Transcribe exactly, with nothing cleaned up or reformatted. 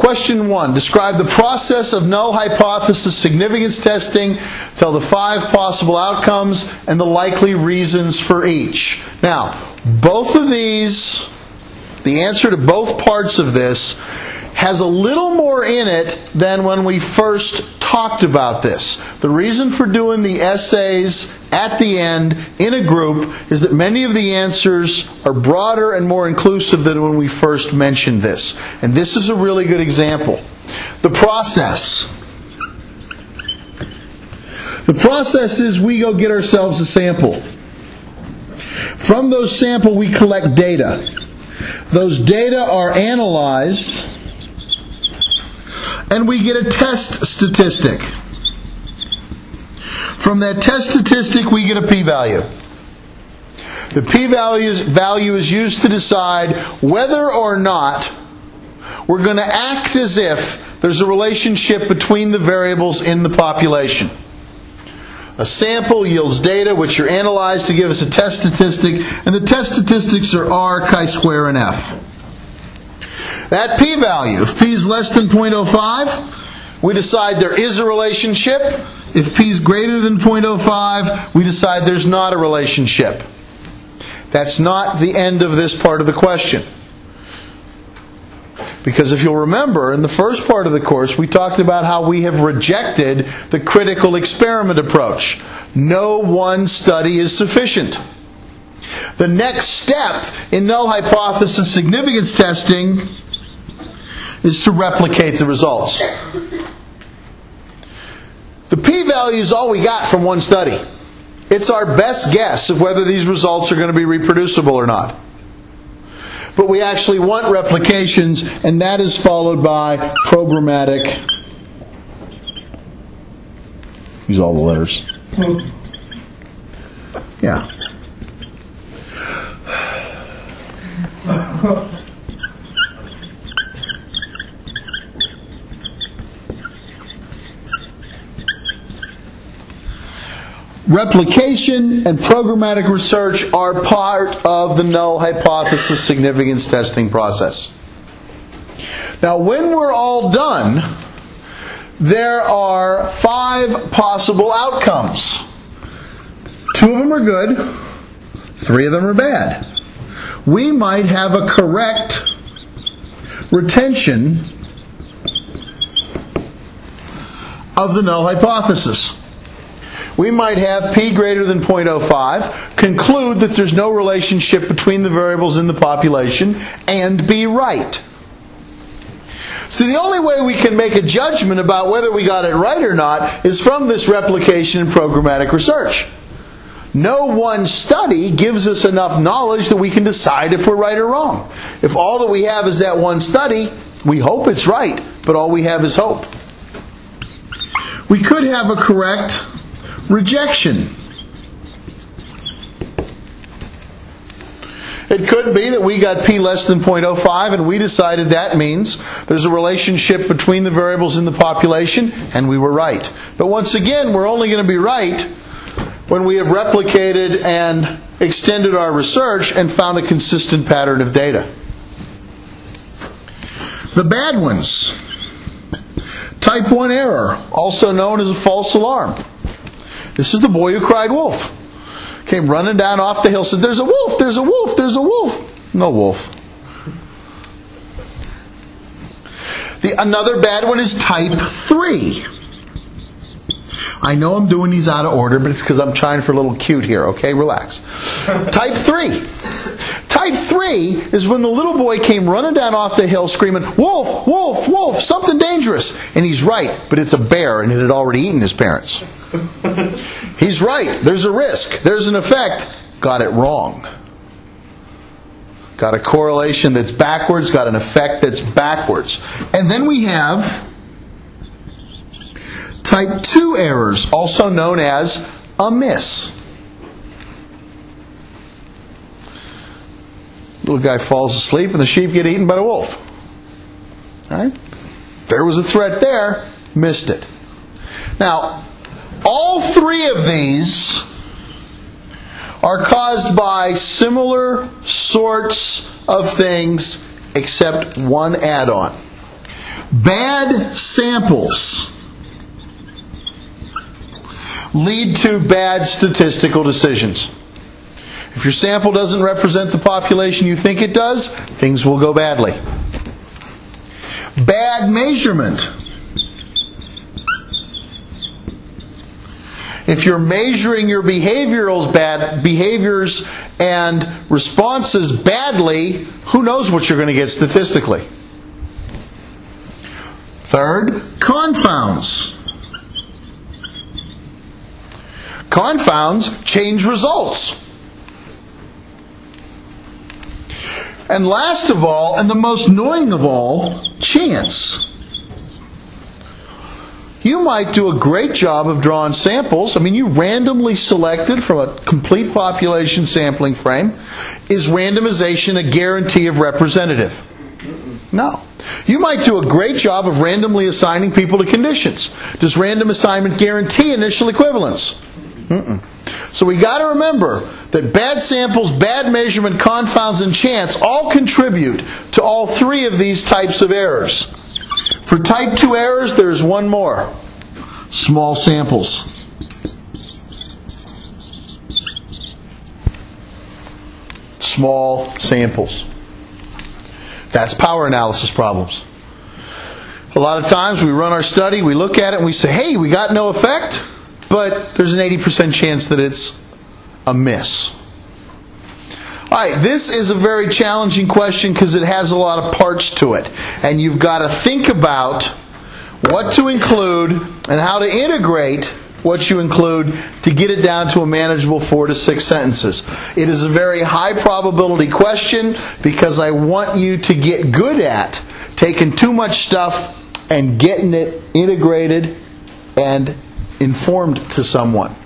Question one, describe the process of null hypothesis significance testing, tell the five possible outcomes and the likely reasons for each. Now, both of these, the answer to both parts of this has a little more in it than when we first talked about this. The reason for doing the essays at the end in a group is that many of the answers are broader and more inclusive than when we first mentioned this. And this is a really good example. The process. The process is we go get ourselves a sample. From those samples we collect data. Those data are analyzed and we get a test statistic. From that test statistic, we get a p-value. The p-value value is used to decide whether or not we're going to act as if there's a relationship between the variables in the population. A sample yields data which are analyzed to give us a test statistic, and the test statistics are R, chi-square, and F. That p-value, if p is less than zero point zero five, we decide there is a relationship. If p is greater than zero point zero five, we decide there's not a relationship. That's not the end of this part of the question. Because if you'll remember, in the first part of the course, we talked about how we have rejected the critical experiment approach. No one study is sufficient. The next step in null hypothesis significance testing is to replicate the results. The p-value is all we got from one study. It's our best guess of whether these results are going to be reproducible or not. But we actually want replications, and that is followed by programmatic. Use all the letters. Yeah. Replication and programmatic research are part of the null hypothesis significance testing process. Now, when we're all done, there are five possible outcomes. Two of them are good, three of them are bad. We might have a correct retention of the null hypothesis. We might have p greater than zero point zero five, conclude that there's no relationship between the variables in the population, and be right. So the only way we can make a judgment about whether we got it right or not is from this replication and programmatic research. No one study gives us enough knowledge that we can decide if we're right or wrong. If all that we have is that one study, we hope it's right, but all we have is hope. We could have a correct rejection. It could be that we got p less than zero point zero five and we decided that means there's a relationship between the variables in the population, and we were right. But once again, we're only going to be right when we have replicated and extended our research and found a consistent pattern of data. The bad ones. Type one error, also known as a false alarm. This is the boy who cried wolf. Came running down off the hill, said, "There's a wolf, there's a wolf, there's a wolf." No wolf. The, another bad one is type three. I know I'm doing these out of order, but it's because I'm trying for a little cute here, okay? Relax. Type three. Type three is when the little boy came running down off the hill screaming, "Wolf, wolf, wolf, something dangerous." And he's right, but it's a bear and it had already eaten his parents. He's right. There's a risk. There's an effect. Got it wrong. Got a correlation that's backwards. Got an effect that's backwards. And then we have type two errors, also known as a miss. Little guy falls asleep and the sheep get eaten by the wolf. All right? There was a threat there. Missed it. Now, all three of these are caused by similar sorts of things except one add-on. Bad samples lead to bad statistical decisions. If your sample doesn't represent the population you think it does, things will go badly. Bad measurement. If you're measuring your behaviorals bad behaviors and responses badly, who knows what you're going to get statistically? Third, confounds. Confounds change results. And last of all, and the most annoying of all, chance. You might do a great job of drawing samples. I mean, you randomly selected from a complete population sampling frame. Is randomization a guarantee of representative? No. You might do a great job of randomly assigning people to conditions. Does random assignment guarantee initial equivalence? Mm-mm. So we got to remember that bad samples, bad measurement, confounds, and chance all contribute to all three of these types of errors. For type two errors, there's one more. Small samples. Small samples. That's power analysis problems. A lot of times we run our study, we look at it, and we say, hey, we got no effect, but there's an eighty percent chance that it's a miss. All right, this is a very challenging question because it has a lot of parts to it. And you've got to think about what to include and how to integrate what you include to get it down to a manageable four to six sentences. It is a very high probability question because I want you to get good at taking too much stuff and getting it integrated and informed to someone.